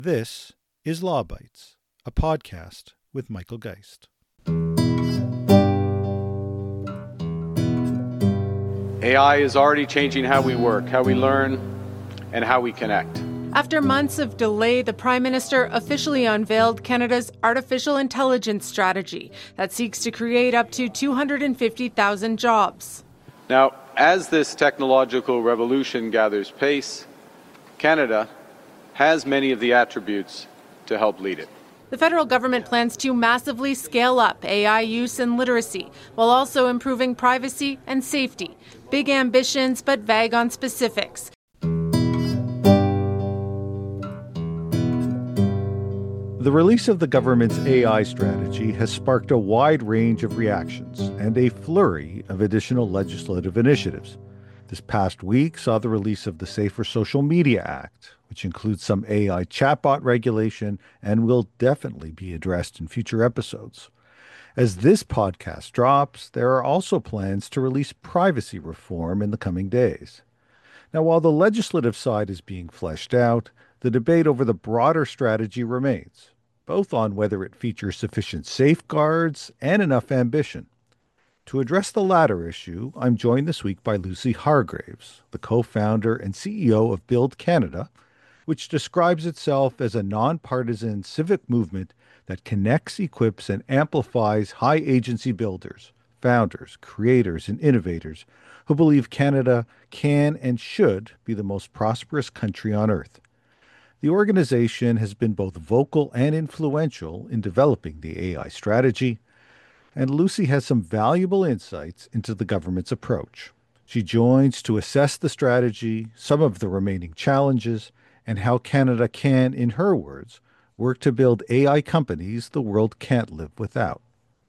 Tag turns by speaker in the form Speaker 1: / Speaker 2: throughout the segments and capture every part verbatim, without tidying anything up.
Speaker 1: This is Law Bites, a podcast with Michael Geist.
Speaker 2: A I is already changing how we work, how we learn, and how we connect.
Speaker 3: After months of delay, the Prime Minister officially unveiled Canada's artificial intelligence strategy that seeks to create up to two hundred fifty thousand jobs.
Speaker 2: Now, as this technological revolution gathers pace, Canada has many of the attributes to help lead it.
Speaker 3: The federal government plans to massively scale up A I use and literacy, while also improving privacy and safety. Big ambitions, but vague on specifics.
Speaker 1: The release of the government's A I strategy has sparked a wide range of reactions and a flurry of additional legislative initiatives. This past week saw the release of the Safer Social Media Act, which includes some A I chatbot regulation and will definitely be addressed in future episodes. As this podcast drops, there are also plans to release privacy reform in the coming days. Now, while the legislative side is being fleshed out, the debate over the broader strategy remains, both on whether it features sufficient safeguards and enough ambition. To address the latter issue, I'm joined this week by Lucy Hargreaves, the co-founder and C E O of Build Canada, which describes itself as a nonpartisan civic movement that connects, equips, and amplifies high-agency builders, founders, creators, and innovators who believe Canada can and should be the most prosperous country on earth. The organization has been both vocal and influential in developing the A I strategy, and Lucy has some valuable insights into the government's approach. She joins to assess the strategy, some of the remaining challenges, and how Canada can, in her words, work to build A I companies the world can't live without.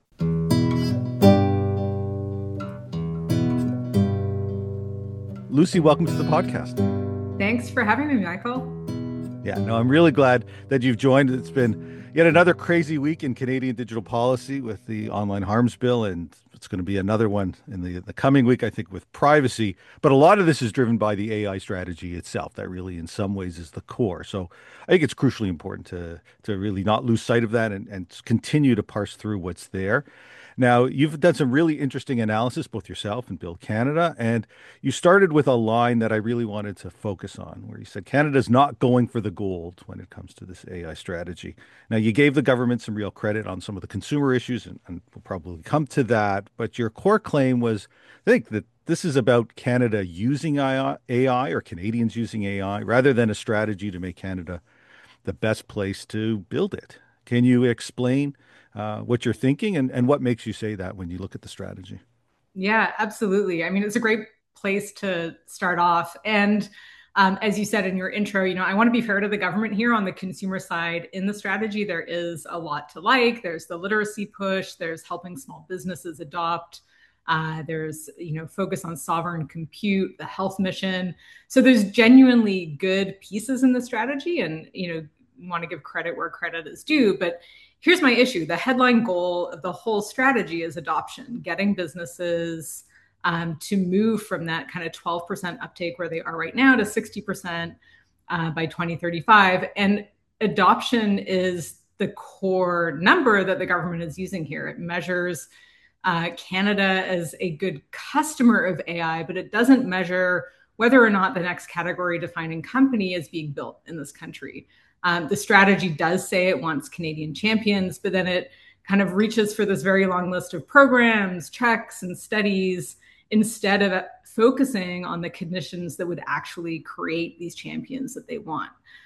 Speaker 1: Lucy, welcome to the podcast.
Speaker 4: Thanks for having me, Michael.
Speaker 1: Yeah, no, I'm really glad that you've joined. It's been yet another crazy week in Canadian digital policy with the online harms bill, and it's going to be another one in the, the coming week, I think, with privacy. But a lot of this is driven by the A I strategy itself. That really, in some ways, is the core. So I think it's crucially important to to really not lose sight of that and, and continue to parse through what's there. Now, you've done some really interesting analysis, both yourself and Build Canada, and you started with a line that I really wanted to focus on, where you said Canada's not going for the gold when it comes to this A I strategy. Now, you gave the government some real credit on some of the consumer issues, and, and we'll probably come to that, but your core claim was, I think, that this is about Canada using A I or Canadians using A I rather than a strategy to make Canada the best place to build it. Can you explain uh, what you're thinking and, and what makes you say that when you look at the strategy?
Speaker 4: Yeah, absolutely. I mean, it's a great place to start off. And um, as you said in your intro, you know, I want to be fair to the government here on the consumer side. In the strategy, there is a lot to like. There's the literacy push. There's helping small businesses adopt. Uh, there's, you know, focus on sovereign compute, the health mission. So there's genuinely good pieces in the strategy, and, you know, want to give credit where credit is due. But here's my issue. The headline goal of the whole strategy is adoption, getting businesses um, to move from that kind of twelve percent uptake where they are right now to sixty percent uh, by twenty thirty-five. And adoption is the core number that the government is using here. It measures uh, Canada as a good customer of A I, but it doesn't measure whether or not the next category defining company is being built in this country. Um, the strategy does say it wants Canadian champions, but then it kind of reaches for this very long list of programs, checks, and studies instead of focusing on the conditions that would actually create these champions that they want.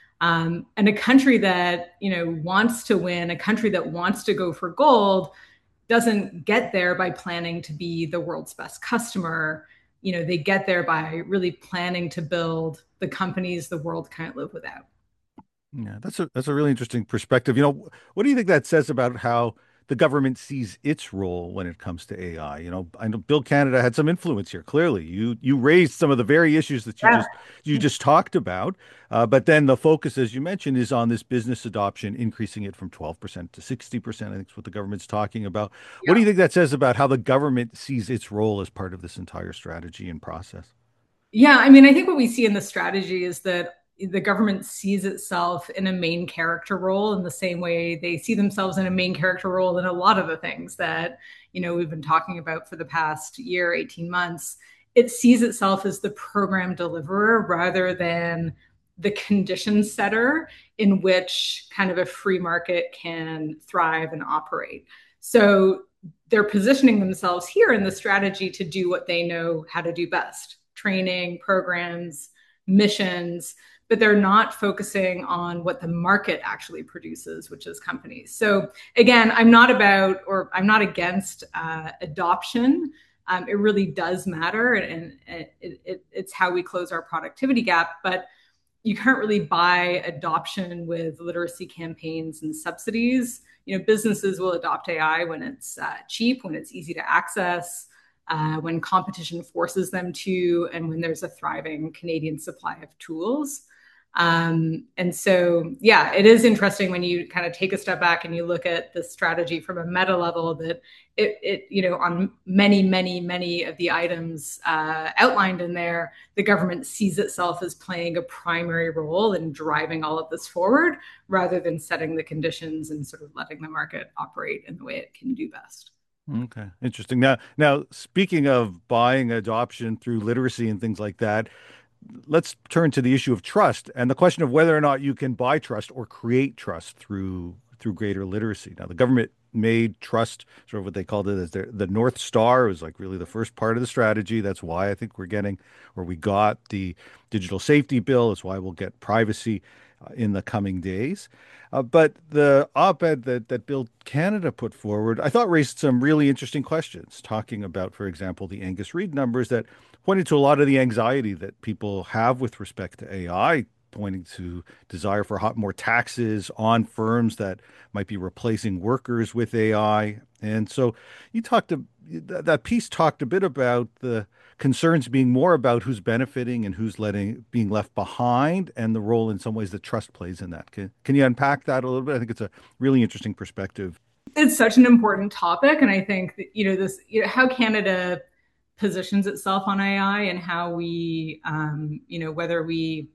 Speaker 4: Um, and a country that, you know, wants to win, a country that wants to go for gold, doesn't get there by planning to be the world's best customer. You know, they get there by really planning to build the companies the world can't live without.
Speaker 1: Yeah, that's a that's a really interesting perspective. You know, what do you think that says about how the government sees its role when it comes to A I? You know, I know Build Canada had some influence here. Clearly, you you raised some of the very issues that you yeah. just you just talked about, uh, but then the focus, as you mentioned, is on this business adoption, increasing it from twelve percent to sixty percent. I think is what the government's talking about. Yeah. What do you think that says about how the government sees its role as part of this entire strategy and process?
Speaker 4: Yeah, I mean, I think what we see in the strategy is that the government sees itself in a main character role in the same way they see themselves in a main character role in a lot of the things that, you know, we've been talking about for the past year, eighteen months. It sees itself as the program deliverer rather than the condition setter in which kind of a free market can thrive and operate. So they're positioning themselves here in the strategy to do what they know how to do best: training, programs, missions, but they're not focusing on what the market actually produces, which is companies. So again, I'm not about, or I'm not against uh, adoption. Um, it really does matter, and, and it, it, it's how we close our productivity gap. But you can't really buy adoption with literacy campaigns and subsidies. You know, businesses will adopt A I when it's uh, cheap, when it's easy to access, uh, when competition forces them to, and when there's a thriving Canadian supply of tools. Um, and so, yeah, it is interesting when you kind of take a step back and you look at the strategy from a meta level that it, it you know, on many, many, many of the items uh, outlined in there, the government sees itself as playing a primary role in driving all of this forward rather than setting the conditions and sort of letting the market operate in the way it can do best.
Speaker 1: Okay, interesting. Now, now speaking of buying adoption through literacy and things like that, let's turn to the issue of trust and the question of whether or not you can buy trust or create trust through through greater literacy. Now, the government made trust sort of what they called it as their, the North Star. It was like really the first part of the strategy. That's why I think we're getting, or we got the digital safety bill. That's why we'll get privacy uh, in the coming days. Uh, but the op-ed that, that Build Canada put forward, I thought raised some really interesting questions, talking about, for example, the Angus Reid numbers that pointed to a lot of the anxiety that people have with respect to A I, pointing to desire for hot, more taxes on firms that might be replacing workers with A I. And so you talked to, that piece talked a bit about the concerns being more about who's benefiting and who's letting being left behind, and the role in some ways that trust plays in that. Can, can you unpack that a little bit? I think it's a really interesting perspective.
Speaker 4: It's such an important topic. And I think that, you know, this, you know, how Canada positions itself on A I and how we, um, you know, whether we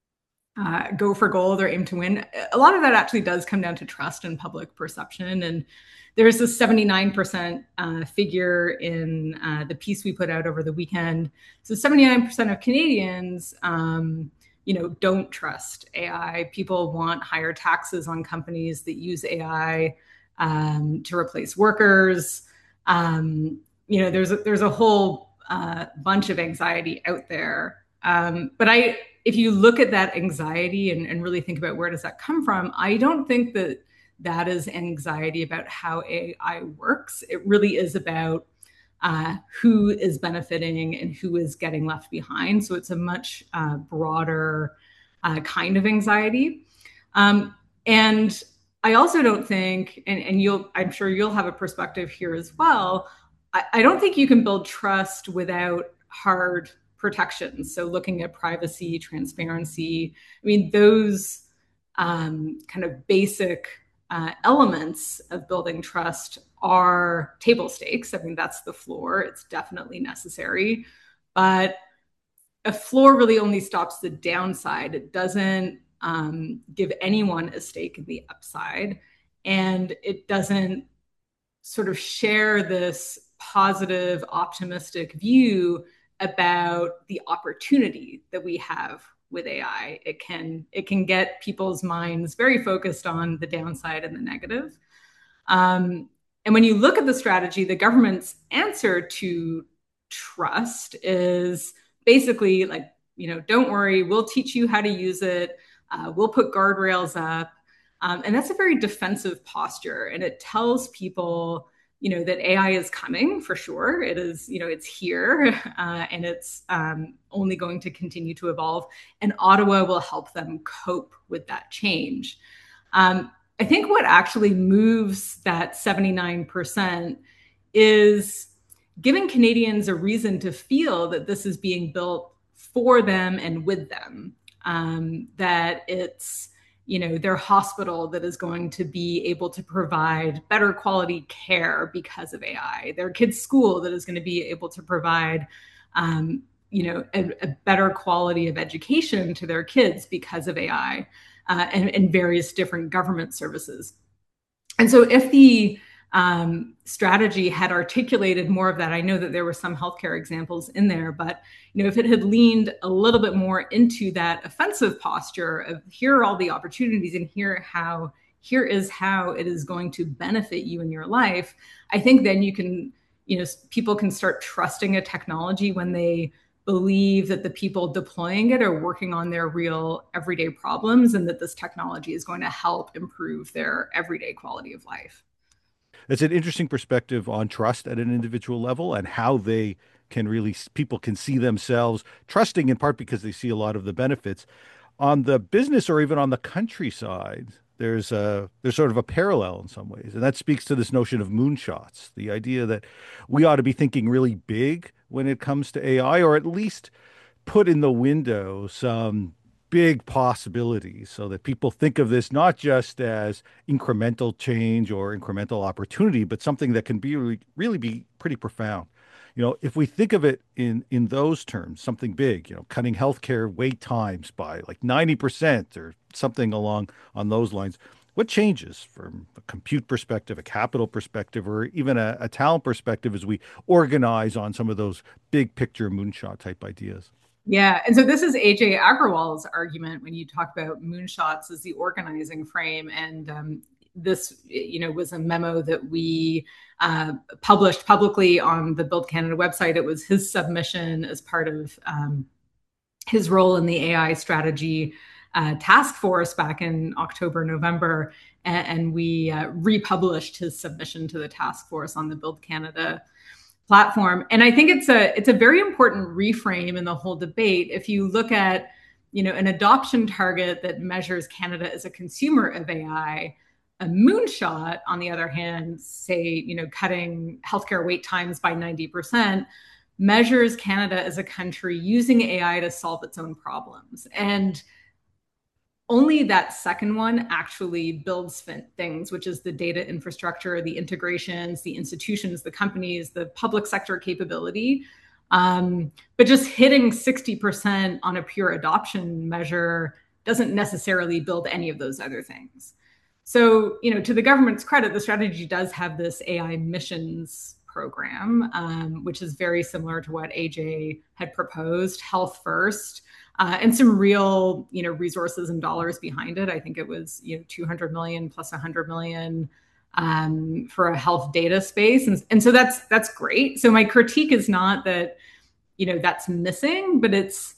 Speaker 4: uh, go for gold or aim to win, a lot of that actually does come down to trust and public perception. And there's this seventy-nine percent uh, figure in uh, the piece we put out over the weekend. So seventy-nine percent of Canadians, um, you know, don't trust A I. People want higher taxes on companies that use A I um, to replace workers. Um, you know, there's a, there's a whole uh, bunch of anxiety out there. Um, but I, if you look at that anxiety and, and really think about where does that come from, I don't think that that is anxiety about how A I works. It really is about uh, who is benefiting and who is getting left behind. So it's a much uh, broader uh, kind of anxiety. Um, and I also don't think, and, and you'll, I'm sure you'll have a perspective here as well, I, I don't think you can build trust without hard protections. So looking at privacy, transparency, I mean, those um, kind of basic Uh, elements of building trust are table stakes. I mean, that's the floor. It's definitely necessary. But a floor really only stops the downside. It doesn't um, give anyone a stake in the upside. And it doesn't sort of share this positive, optimistic view about the opportunity that we have with A I. It can it can get people's minds very focused on the downside and the negative. Um, and when you look at the strategy, the government's answer to trust is basically like, you know, don't worry, we'll teach you how to use it. Uh, we'll put guardrails up. Um, and that's a very defensive posture. And it tells people, you know, that A I is coming for sure. It is, you know, it's here uh, and it's um, only going to continue to evolve. And Ottawa will help them cope with that change. Um, I think what actually moves that seventy-nine percent is giving Canadians a reason to feel that this is being built for them and with them, um, that it's, you know, their hospital that is going to be able to provide better quality care because of A I, their kids' school that is going to be able to provide um, you know, a, a better quality of education to their kids because of A I uh, and, and various different government services. And so if the um, strategy had articulated more of that, I know that there were some healthcare examples in there, but you know, if it had leaned a little bit more into that offensive posture of here are all the opportunities and here how here is how it is going to benefit you in your life, I think then you can, you know, people can start trusting a technology when they believe that the people deploying it are working on their real everyday problems and that this technology is going to help improve their everyday quality of life.
Speaker 1: It's an interesting perspective on trust at an individual level and how they can really, people can see themselves trusting in part because they see a lot of the benefits. On the business or even on the countryside, there's a there's sort of a parallel in some ways, and that speaks to this notion of moonshots, the idea that we ought to be thinking really big when it comes to A I, or at least put in the window some big possibilities so that people think of this not just as incremental change or incremental opportunity, but something that can be really, really be pretty profound. You know, if we think of it in in those terms, something big, you know, cutting healthcare wait times by like ninety percent or something along on those lines, what changes from a compute perspective, a capital perspective, or even a, a talent perspective as we organize on some of those big picture moonshot type ideas?
Speaker 4: Yeah. And so this is A J Agrawal's argument when you talk about moonshots as the organizing frame. And um, this, you know, was a memo that we uh, published publicly on the Build Canada website. It was his submission as part of um, his role in the A I strategy uh, task force back in October, November. And, and we uh, republished his submission to the task force on the Build Canada platform. And I think it's a it's a very important reframe in the whole debate. If you look at, you know, an adoption target that measures Canada as a consumer of A I, a moonshot, on the other hand, say, you know, cutting healthcare wait times by ninety percent, measures Canada as a country using A I to solve its own problems. And only that second one actually builds things, which is the data infrastructure, the integrations, the institutions, the companies, the public sector capability. Um, but just hitting sixty percent on a pure adoption measure doesn't necessarily build any of those other things. So, you know, to the government's credit, the strategy does have this A I missions program, um, which is very similar to what A J had proposed, health first. Uh, and some real, you know, resources and dollars behind it. I think it was, you know, two hundred million plus one hundred million um, for a health data space, and and so that's that's great. So my critique is not that, you know, that's missing, but it's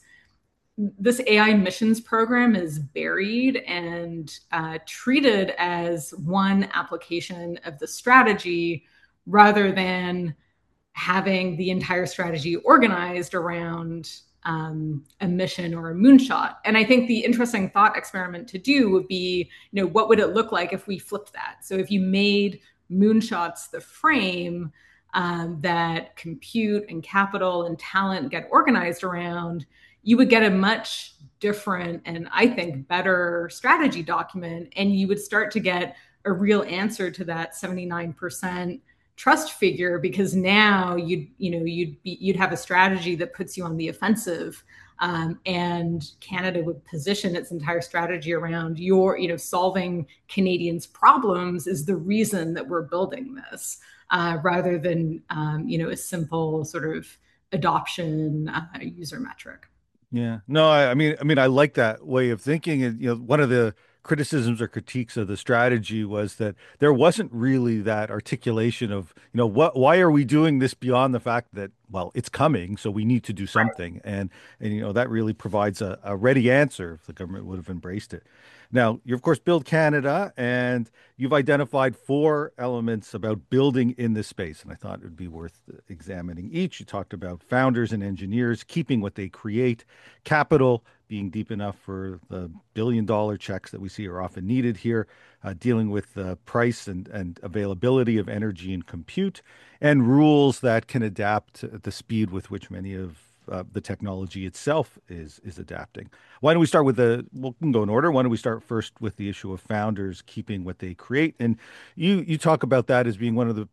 Speaker 4: this A I missions program is buried and uh, treated as one application of the strategy rather than having the entire strategy organized around Um, a mission or a moonshot. And I think the interesting thought experiment to do would be, you know, what would it look like if we flipped that? So if you made moonshots the frame um, that compute and capital and talent get organized around, you would get a much different and I think better strategy document. And you would start to get a real answer to that seventy-nine percent trust figure, because now you'd you know you'd be you'd have a strategy that puts you on the offensive, um, and Canada would position its entire strategy around your you know solving Canadians' problems is the reason that we're building this, uh, rather than um, you know a simple sort of adoption uh, user metric.
Speaker 1: Yeah. No, I, I mean, I mean, I like that way of thinking. And, you know, one of the criticisms or critiques of the strategy was that there wasn't really that articulation of, you know, what, why are we doing this beyond the fact that, well, it's coming, so we need to do something. And, and, you know, that really provides a, a ready answer if the government would have embraced it. Now, you of course Build Canada, and you've identified four elements about building in this space, and I thought it would be worth examining each. You talked about founders and engineers keeping what they create, capital being deep enough for the billion dollar checks that we see are often needed here, uh, dealing with the price and, and availability of energy and compute, and rules that can adapt at the speed with which many of uh, the technology itself is is adapting. Why don't we start with the, we can go in order. Why don't we start first with the issue of founders keeping what they create? And you you talk about that as being one of the, the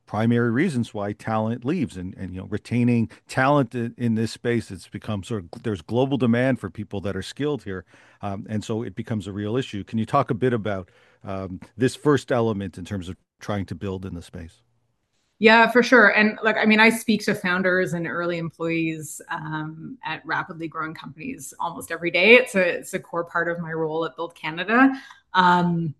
Speaker 1: primary reasons why talent leaves, and, and you know retaining talent in, in this space, it's become sort of, there's global demand for people that are skilled here, um, and so it becomes a real issue. Can you talk a bit about um, this first element in terms of trying to build in the space?
Speaker 4: Yeah, for sure. And look, I mean, I speak to founders and early employees um, at rapidly growing companies almost every day. It's a it's a core part of my role at Build Canada. Um,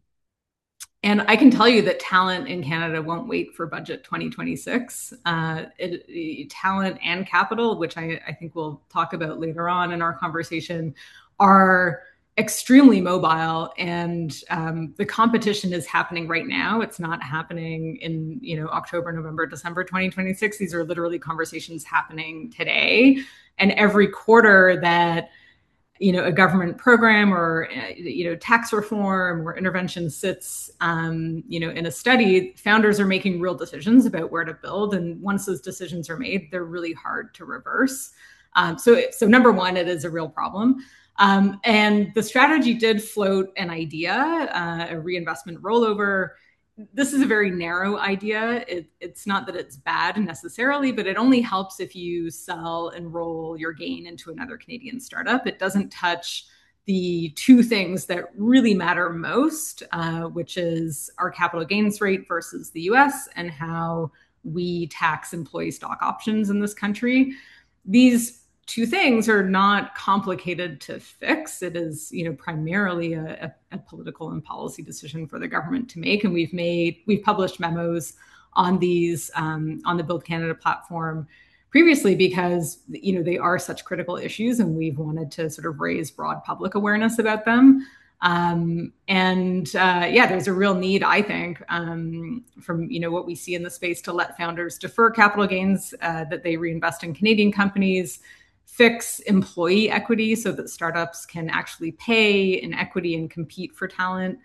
Speaker 4: And I can tell you that talent in Canada won't wait for budget twenty twenty-six. Uh, it, it, talent and capital, which I, I think we'll talk about later on in our conversation, are extremely mobile, and um, the competition is happening right now. It's not happening in you know October, November, December twenty twenty-six. These are literally conversations happening today, and every quarter that you know, a government program or, you know, tax reform or intervention sits, um, you know, in a study, founders are making real decisions about where to build. And once those decisions are made, they're really hard to reverse. Um, so, so number one, it is a real problem. Um, and the strategy did float an idea, uh, a reinvestment rollover. This is a very narrow idea. It, it's not that it's bad necessarily, but it only helps if you sell and roll your gain into another Canadian startup. It doesn't touch the two things that really matter most, uh, which is our capital gains rate versus the U S and how we tax employee stock options in this country. These two things are not complicated to fix. It is, you know, primarily a, a, a political and policy decision for the government to make. And we've made, we've published memos on these um, on the Build Canada platform previously because, you know, they are such critical issues, and we've wanted to sort of raise broad public awareness about them. Um, and uh, yeah, there's a real need, I think, um, from you know what we see in the space to let founders defer capital gains uh, that they reinvest in Canadian companies, fix employee equity so that startups can actually pay in equity and compete for talent,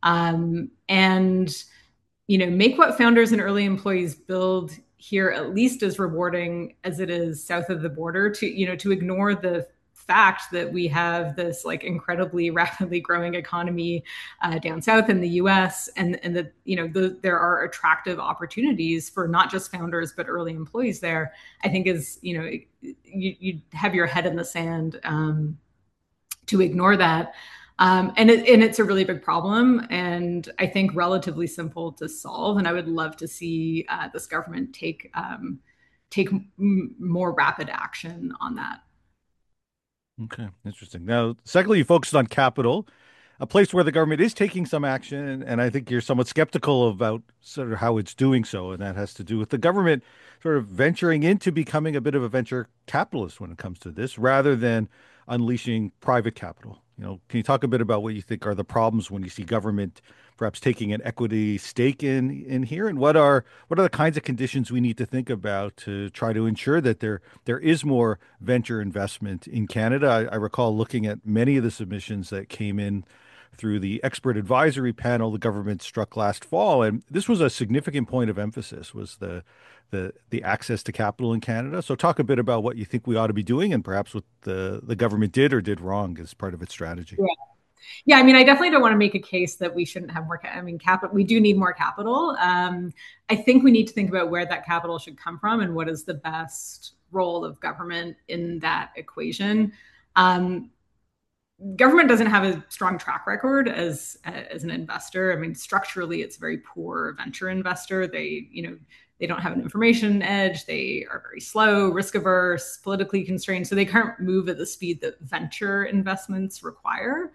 Speaker 4: um, and you know make what founders and early employees build here at least as rewarding as it is south of the border. To you know to ignore the fact that we have this like incredibly rapidly growing economy uh, down south in the U S, and and that you know the, there are attractive opportunities for not just founders but early employees there, I think is you know you you have your head in the sand um, to ignore that, um, and it, and it's a really big problem, and I think relatively simple to solve. And I would love to see uh, this government take um, take m- more rapid action on that.
Speaker 1: Okay, interesting. Now, secondly, you focused on capital, a place where the government is taking some action, and, and I think you're somewhat skeptical about sort of how it's doing so, and that has to do with the government sort of venturing into becoming a bit of a venture capitalist when it comes to this, rather than unleashing private capital. You know, can you talk a bit about what you think are the problems when you see government perhaps taking an equity stake in in here, and what are what are the kinds of conditions we need to think about to try to ensure that there there is more venture investment in Canada? I, I recall looking at many of the submissions that came in through the expert advisory panel the government struck last fall, and this was a significant point of emphasis, was the the the access to capital in Canada. So talk a bit about what you think we ought to be doing, and perhaps what the the government did or did wrong as part of its strategy.
Speaker 4: Yeah. Yeah, I mean, I definitely don't want to make a case that we shouldn't have more. I mean, capital. We do need more capital. Um, I think we need to think about where that capital should come from and what is the best role of government in that equation. Um, government doesn't have a strong track record as as an investor. I mean, structurally, it's a very poor venture investor. They, you know, they don't have an information edge. They are very slow, risk averse, politically constrained. So they can't move at the speed that venture investments require.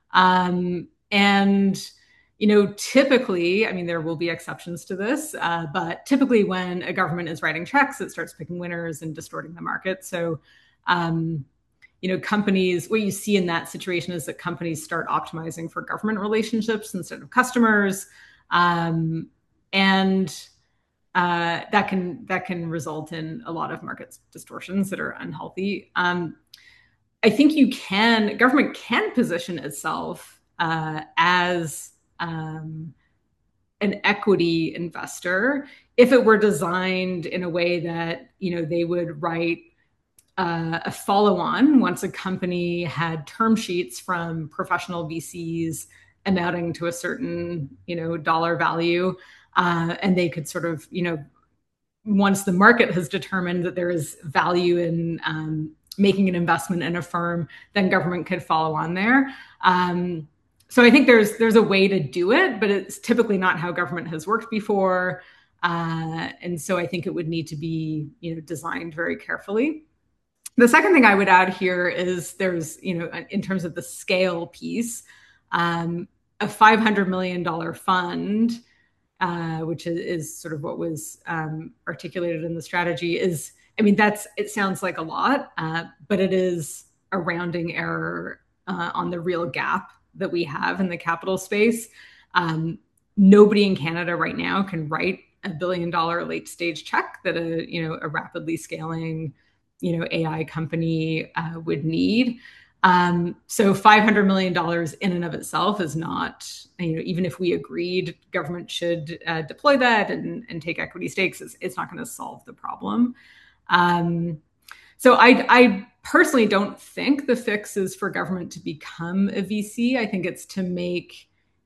Speaker 4: Um, and, you know, typically, I mean, there will be exceptions to this, uh, but typically when a government is writing checks, it starts picking winners and distorting the market. So, um, you know, companies, what you see in that situation is that companies start optimizing for government relationships instead of customers. Um, and uh, that can that can result in a lot of market distortions that are unhealthy. Um, I think you can, government can position itself uh, as um, an equity investor if it were designed in a way that, you know, they would write uh, a follow-on once a company had term sheets from professional V Cs amounting to a certain, you know, dollar value. Uh, and they could sort of, you know, once the market has determined that there is value in um, making an investment in a firm, then government could follow on there. Um, so I think there's there's a way to do it, but it's typically not how government has worked before. Uh, and so I think it would need to be, you know, designed very carefully. The second thing I would add here is there's, you know, in terms of the scale piece, um, a five hundred million dollars fund, uh, which is, is sort of what was um, articulated in the strategy, is, I mean, that's, it sounds like a lot, uh, but it is a rounding error uh, on the real gap that we have in the capital space. Um, nobody in Canada right now can write a billion dollar late stage check that a, you know, a rapidly scaling, you know, A I company uh, would need. Um, so five hundred million dollars in and of itself is not, you know, even if we agreed government should uh, deploy that and, and take equity stakes, it's, it's not going to solve the problem. Um, so I, I personally don't think the fix is for government to become a V C. I think it's to make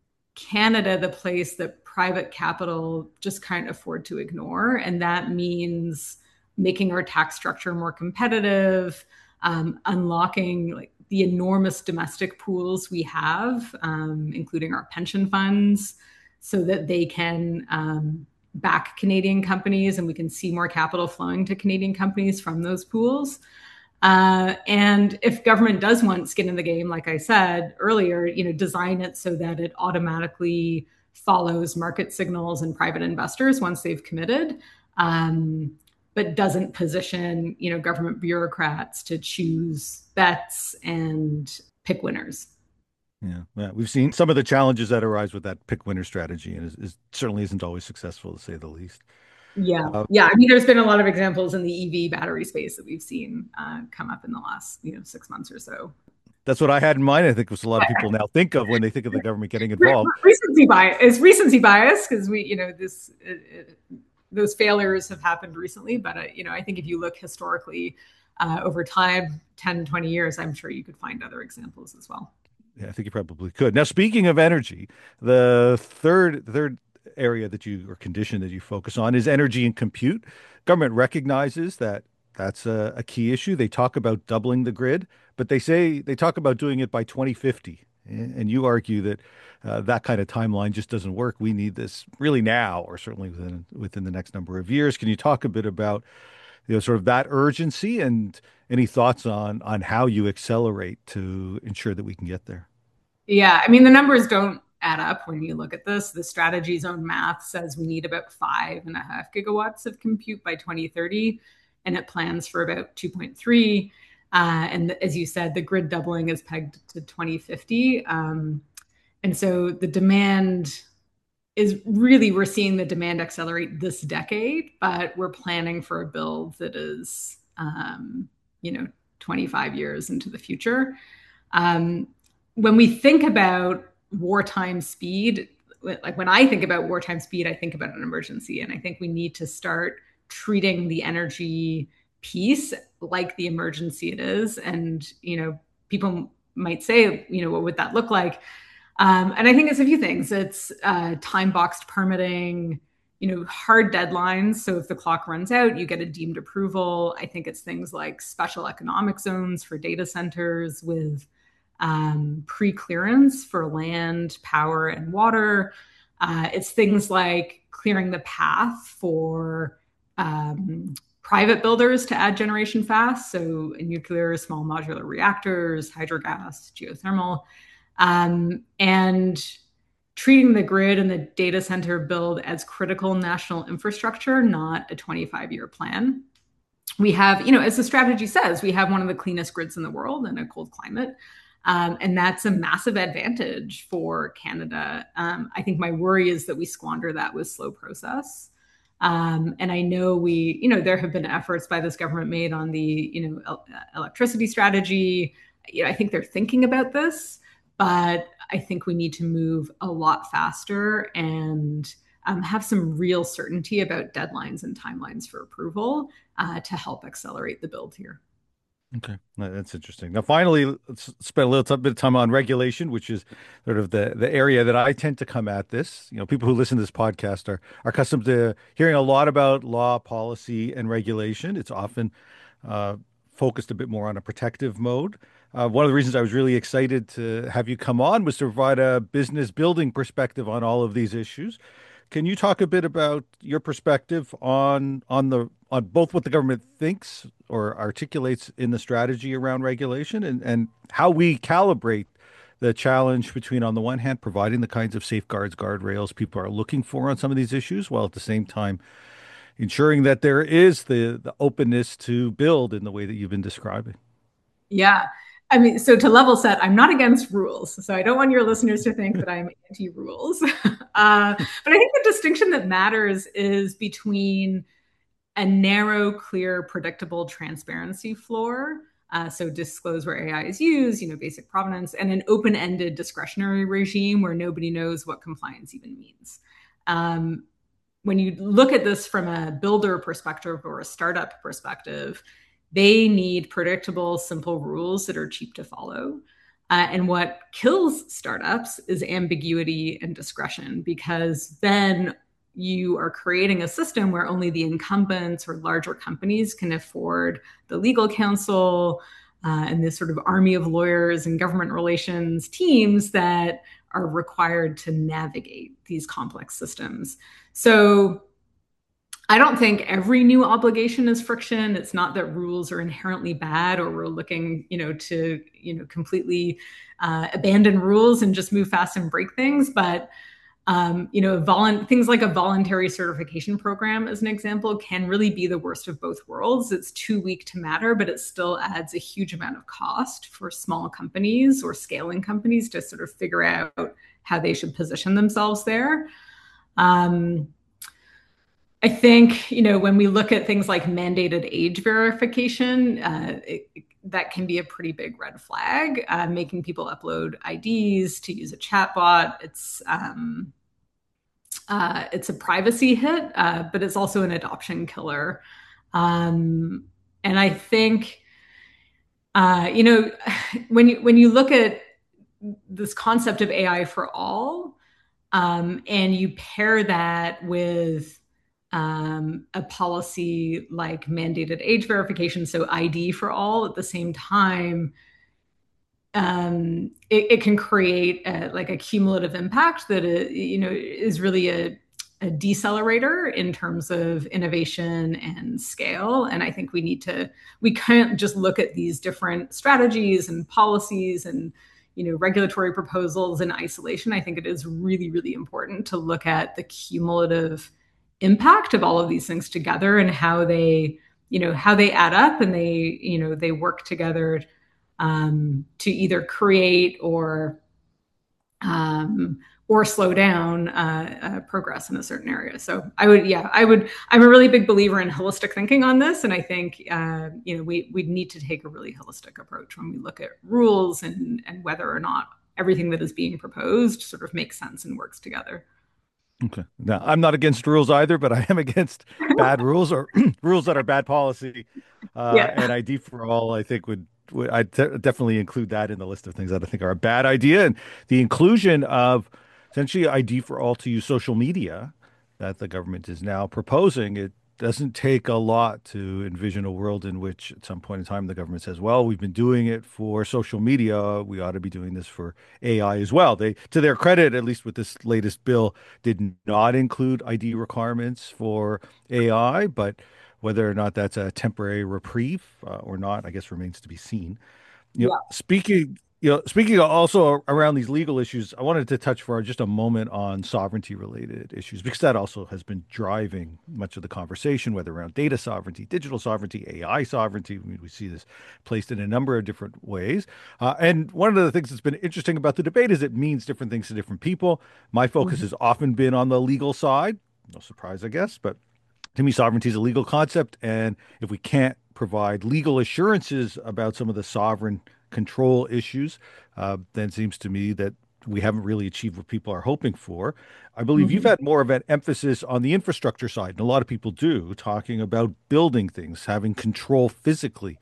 Speaker 4: Canada the place that private capital just can't afford to ignore. And that means making our tax structure more competitive, um, unlocking like the enormous domestic pools we have, um, including our pension funds, so that they can um, back Canadian companies and we can see more capital flowing to Canadian companies from those pools. Uh, and if government does want skin in the game, like I said earlier, you know, design it so that it automatically follows market signals and private investors once they've committed, um, but doesn't position, you know, government bureaucrats to choose bets and pick winners.
Speaker 1: Yeah, yeah, we've seen some of the challenges that arise with that pick winner strategy, and it, it certainly isn't always successful, to say the least.
Speaker 4: Yeah,
Speaker 1: Uh,
Speaker 4: yeah. I mean, there's been a lot of examples in the E V battery space that we've seen uh, come up in the last, you know, six months or so.
Speaker 1: That's what I had in mind. I think was a lot of people now think of when they think of the government getting involved.
Speaker 4: Recency bias is recency bias because we, you know, this it, it, those failures have happened recently. But uh, you know, I think if you look historically uh, over time, ten, twenty years, I'm sure you could find other examples as well.
Speaker 1: Yeah, I think you probably could. Now, speaking of energy, the third third area that you or condition that you focus on is energy and compute. Government recognizes that that's a, a key issue. They talk about doubling the grid, but they say they talk about doing it by twenty fifty. And you argue that uh, that kind of timeline just doesn't work. We need this really now, or certainly within within the next number of years. Can you talk a bit about, you know, sort of that urgency and any thoughts on on how you accelerate to ensure that we can get there?
Speaker 4: Yeah, I mean, the numbers don't add up when you look at this. The strategy's own math says we need about five and a half gigawatts of compute by twenty thirty, and it plans for about two point three. Uh, and as you said, the grid doubling is pegged to twenty fifty. Um, and so the demand is really, we're seeing the demand accelerate this decade, but we're planning for a build that is, um, you know, twenty-five years into the future. Um, when we think about wartime speed, like when I think about wartime speed, I think about an emergency. And I think we need to start treating the energy piece like the emergency it is. And, you know, people might say, you know, what would that look like? Um, and I think it's a few things. It's uh, time-boxed permitting, you know, hard deadlines. So if the clock runs out, you get a deemed approval. I think it's things like special economic zones for data centers with um, pre-clearance for land, power, and water. Uh, it's things like clearing the path for um, private builders to add generation fast. So nuclear, small modular reactors, hydrogas, geothermal, um, and treating the grid and the data center build as critical national infrastructure, not a twenty-five year plan. We have, you know, as the strategy says, we have one of the cleanest grids in the world in a cold climate. Um, and that's a massive advantage for Canada. Um, I think my worry is that we squander that with slow process. Um, and I know we, you know, there have been efforts by this government made on the, you know, el- electricity strategy. You know, I think they're thinking about this, but I think we need to move a lot faster and um, have some real certainty about deadlines and timelines for approval uh, to help accelerate the build here.
Speaker 1: Okay, no, that's interesting. Now, finally, let's spend a little t- bit of time on regulation, which is sort of the the area that I tend to come at this. You know, people who listen to this podcast are are accustomed to hearing a lot about law, policy, and regulation. It's often uh, focused a bit more on a protective mode. Uh, one of the reasons I was really excited to have you come on was to provide a business building perspective on all of these issues. Can you talk a bit about your perspective on on the on both what the government thinks or articulates in the strategy around regulation and, and how we calibrate the challenge between, on the one hand, providing the kinds of safeguards, guardrails people are looking for on some of these issues, while at the same time ensuring that there is the, the openness to build in the way that you've been describing?
Speaker 4: Yeah. I mean, so to level set, I'm not against rules. So I don't want your listeners to think that I'm anti rules. uh, but I think the distinction that matters is between a narrow, clear, predictable transparency floor. Uh, so disclose where A I is used, you know, basic provenance, and an open-ended discretionary regime where nobody knows what compliance even means. Um, when you look at this from a builder perspective or a startup perspective, they need predictable, simple rules that are cheap to follow. Uh, and what kills startups is ambiguity and discretion, because then you are creating a system where only the incumbents or larger companies can afford the legal counsel uh, and this sort of army of lawyers and government relations teams that are required to navigate these complex systems. So I don't think every new obligation is friction. It's not that rules are inherently bad or we're looking, you know, to, you know, completely uh, abandon rules and just move fast and break things. But, um, you know, volu- things like a voluntary certification program, as an example, can really be the worst of both worlds. It's too weak to matter, but it still adds a huge amount of cost for small companies or scaling companies to sort of figure out how they should position themselves there. Um, I think, you know, when we look at things like mandated age verification, uh, it, that can be a pretty big red flag, uh, making people upload I Ds to use a chatbot. It's um, uh, it's a privacy hit, uh, but it's also an adoption killer. Um, and I think, uh, you know, when you when you look at this concept of A I for all, um, and you pair that with um, a policy like mandated age verification, so I D for all at the same time, um, it, it can create a, like a cumulative impact that it, you know is really a, a decelerator in terms of innovation and scale. And I think we need to we can't just look at these different strategies and policies and you know regulatory proposals in isolation. I think it is really, really important to look at the cumulative impact of all of these things together and how they you know how they add up and they you know they work together um, to either create or um, or slow down uh, uh, progress in a certain area. So I would, yeah, I would. I'm a really big believer in holistic thinking on this, and I think uh, you know we we need to take a really holistic approach when we look at rules and and whether or not everything that is being proposed sort of makes sense and works together.
Speaker 1: Okay. Now, I'm not against rules either, but I am against bad rules or rules that are bad policy. Uh,
Speaker 4: Yeah.
Speaker 1: and I D for all, I think would, would I de definitely include that in the list of things that I think are a bad idea. And the inclusion of essentially I D for all to use social media that the government is now proposing, it doesn't take a lot to envision a world in which at some point in time the government says, well, we've been doing it for social media. We ought to be doing this for A I as well. They, to their credit, at least with this latest bill, did not include I D requirements for A I, but whether or not that's a temporary reprieve uh, or not, I guess remains to be seen. You know,
Speaker 4: Yeah.
Speaker 1: speaking, you know, speaking also around these legal issues, I wanted to touch for just a moment on sovereignty related issues because that also has been driving much of the conversation, whether around data sovereignty, digital sovereignty, A I sovereignty. I mean, we see this placed in a number of different ways. Uh, and one of the things that's been interesting about the debate is it means different things to different people. My focus
Speaker 4: Mhm.
Speaker 1: has often been on the legal side. No surprise, I guess, but to me, sovereignty is a legal concept, and if we can't provide legal assurances about some of the sovereign control issues, uh, then it seems to me that we haven't really achieved what people are hoping for. I believe you've
Speaker 4: Mhm.
Speaker 1: had more of an emphasis on the infrastructure side, and a lot of people do, talking about building things, having control physically.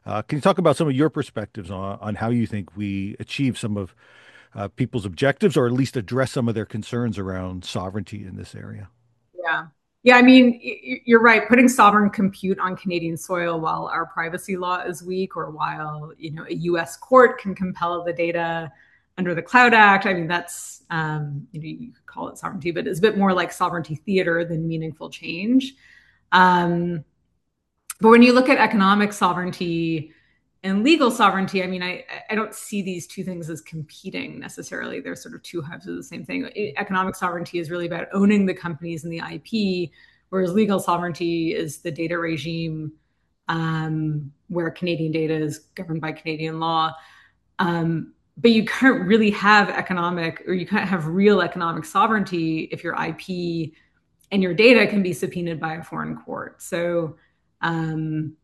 Speaker 1: Uh, can you talk about some of your perspectives on, on how you think we achieve some of uh, people's objectives, or at least address some of their concerns around sovereignty in this area?
Speaker 4: Yeah. Yeah, I mean, you're right. Putting sovereign compute on Canadian soil while our privacy law is weak, or while, you know, a U S court can compel the data under the Cloud Act. I mean, that's, um, you know, you could call it sovereignty, but it's a bit more like sovereignty theater than meaningful change. Um, but when you look at economic sovereignty and legal sovereignty, I mean, I, I don't see these two things as competing necessarily. They're sort of two halves of the same thing. Economic sovereignty is really about owning the companies and the I P, whereas legal sovereignty is the data regime, um, where Canadian data is governed by Canadian law. Um, but you can't really have economic, or you can't have real economic sovereignty if your I P and your data can be subpoenaed by a foreign court. So, um,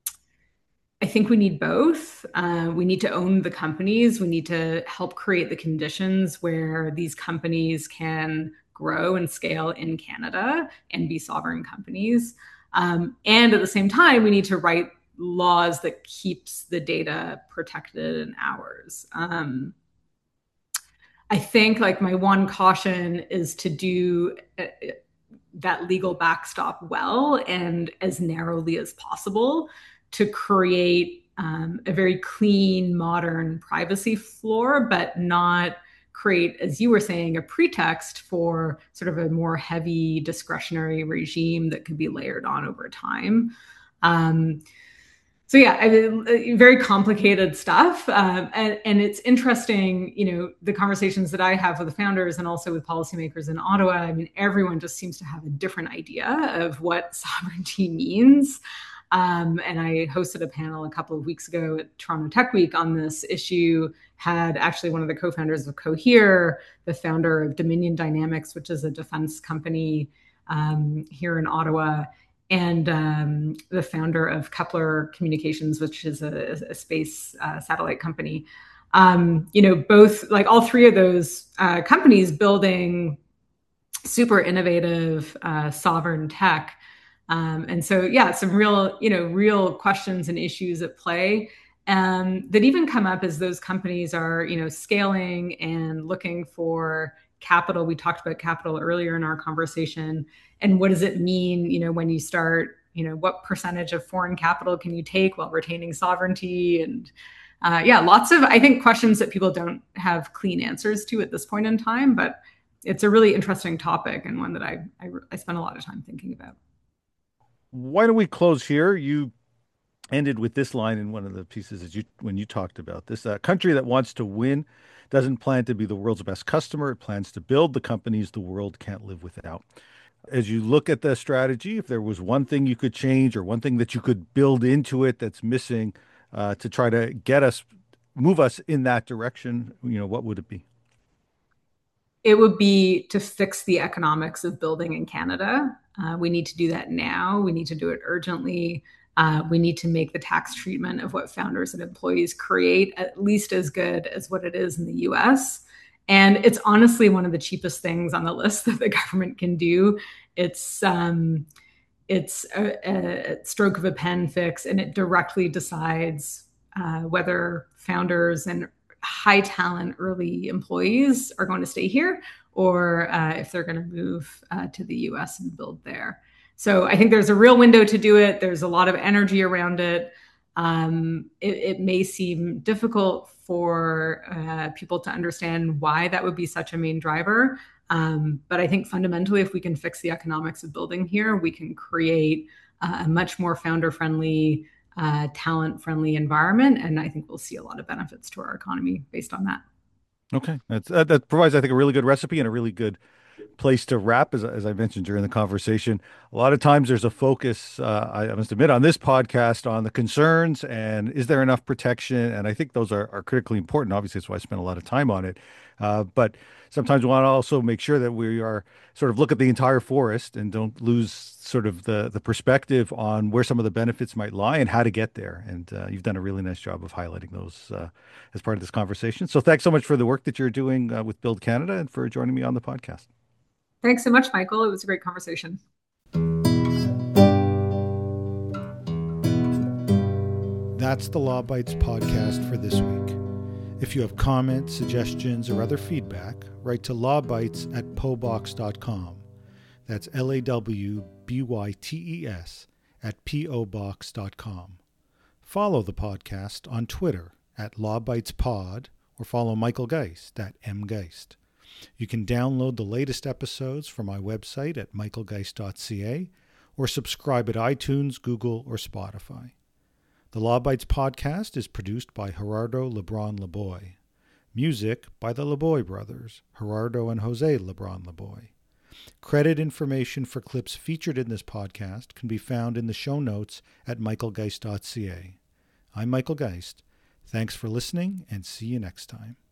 Speaker 4: I think we need both. Uh, we need to own the companies. We need to help create the conditions where these companies can grow and scale in Canada and be sovereign companies. Um, and at the same time, we need to write laws that keeps the data protected and ours. Um, I think, like, my one caution is to do uh, that legal backstop well and as narrowly as possible, to create um, a very clean, modern privacy floor, but not create, as you were saying, a pretext for sort of a more heavy discretionary regime that could be layered on over time. Um, so yeah, I mean, very complicated stuff. Um, and, and it's interesting, you know, the conversations that I have with the founders and also with policymakers in Ottawa. I mean, everyone just seems to have a different idea of what sovereignty means. Um, and I hosted a panel a couple of weeks ago at Toronto Tech Week on this issue, had actually one of the co-founders of Cohere, the founder of Dominion Dynamics, which is a defense company um, here in Ottawa, and um, the founder of Kepler Communications, which is a, a space uh, satellite company. Um, you know, both, like all three of those uh, companies building super innovative uh, sovereign tech. Um, and so, yeah, some real, you know, real questions and issues at play um, that even come up as those companies are, you know, scaling and looking for capital. We talked about capital earlier in our conversation. And what does it mean, you know, when you start, you know, what percentage of foreign capital can you take while retaining sovereignty? And uh, yeah, lots of, I think, questions that people don't have clean answers to at this point in time. But it's a really interesting topic, and one that I, I, I spend a lot of time thinking about.
Speaker 1: Why don't we close here? You ended with this line in one of the pieces that you, when you talked about this, a country that wants to win doesn't plan to be the world's best customer. It plans to build the companies the world can't live without. As you look at the strategy, if there was one thing you could change or one thing that you could build into it that's missing uh, to try to get us, move us in that direction, you know, what would it be?
Speaker 4: It would be to fix the economics of building in Canada. Uh, we need to do that now. We need to do it urgently. Uh, we need to make the tax treatment of what founders and employees create at least as good as what it is in the U S. And it's honestly one of the cheapest things on the list that the government can do. It's um, it's a, a stroke of a pen fix, and it directly decides uh, whether founders and high talent early employees are going to stay here, or uh, if they're going to move uh, to the U S and build there. So I think there's a real window to do it. There's a lot of energy around it. Um, it, it may seem difficult for uh, people to understand why that would be such a main driver. Um, but I think fundamentally, if we can fix the economics of building here, we can create uh, a much more founder-friendly, uh, talent-friendly environment. And I think we'll see a lot of benefits to our economy based on that.
Speaker 1: Okay. That's, that, that provides, I think, a really good recipe and a really good place to wrap. As, as I mentioned during the conversation, a lot of times there's a focus, uh, I must admit, on this podcast on the concerns and is there enough protection? And I think those are, are critically important. Obviously, that's why I spent a lot of time on it. Uh, but sometimes we want to also make sure that we are sort of look at the entire forest and don't lose sort of the, the perspective on where some of the benefits might lie and how to get there. And uh, you've done a really nice job of highlighting those uh, as part of this conversation. So thanks so much for the work that you're doing uh, with Build Canada and for joining me on the podcast.
Speaker 4: Thanks so much, Michael. It was a great conversation.
Speaker 1: That's the Law Bites podcast for this week. If you have comments, suggestions, or other feedback, write to lawbytes at pobox dot com. That's L A W B Y T E S at P O box dot com. Follow the podcast on Twitter at lawbytespod or follow Michael Geist at mgeist. You can download the latest episodes from my website at michael geist dot c a or subscribe at iTunes, Google, or Spotify. The Law Bites podcast is produced by Gerardo Lebron Laboy. Music by the Laboy brothers, Gerardo and Jose Lebron Laboy. Credit information for clips featured in this podcast can be found in the show notes at michael geist dot c a. I'm Michael Geist. Thanks for listening, and see you next time.